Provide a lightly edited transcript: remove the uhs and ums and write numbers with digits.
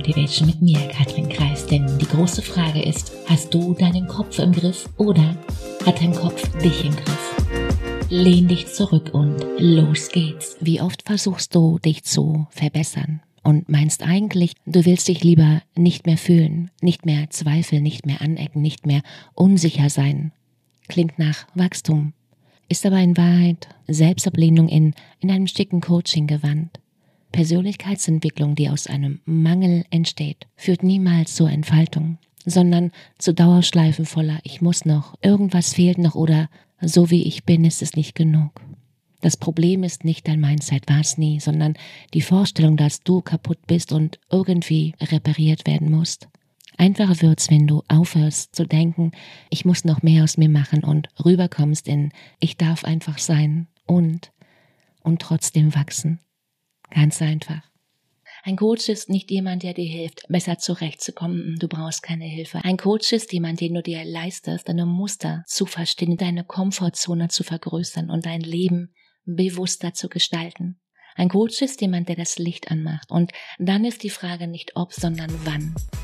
Motivation mit mir, Katrin Kreis. Denn die große Frage ist, hast du deinen Kopf im Griff oder hat dein Kopf dich im Griff? Lehn dich zurück und los geht's. Wie oft versuchst du, dich zu verbessern und meinst eigentlich, du willst dich lieber nicht mehr fühlen, nicht mehr zweifeln, nicht mehr anecken, nicht mehr unsicher sein. Klingt nach Wachstum, ist aber in Wahrheit Selbstablehnung in einem schicken Coaching gewandt. Persönlichkeitsentwicklung, die aus einem Mangel entsteht, führt niemals zur Entfaltung, sondern zu Dauerschleifen voller ich muss noch, irgendwas fehlt noch oder so wie ich bin, ist es nicht genug. Das Problem ist nicht dein Mindset, war es nie, sondern die Vorstellung, dass du kaputt bist und irgendwie repariert werden musst. Einfacher wird's, wenn du aufhörst zu denken, ich muss noch mehr aus mir machen und rüberkommst in ich darf einfach sein und trotzdem wachsen. Ganz einfach. Ein Coach ist nicht jemand, der dir hilft, besser zurechtzukommen. Du brauchst keine Hilfe. Ein Coach ist jemand, den du dir leistest, deine Muster zu verstehen, deine Komfortzone zu vergrößern und dein Leben bewusster zu gestalten. Ein Coach ist jemand, der das Licht anmacht. Und dann ist die Frage nicht ob, sondern wann.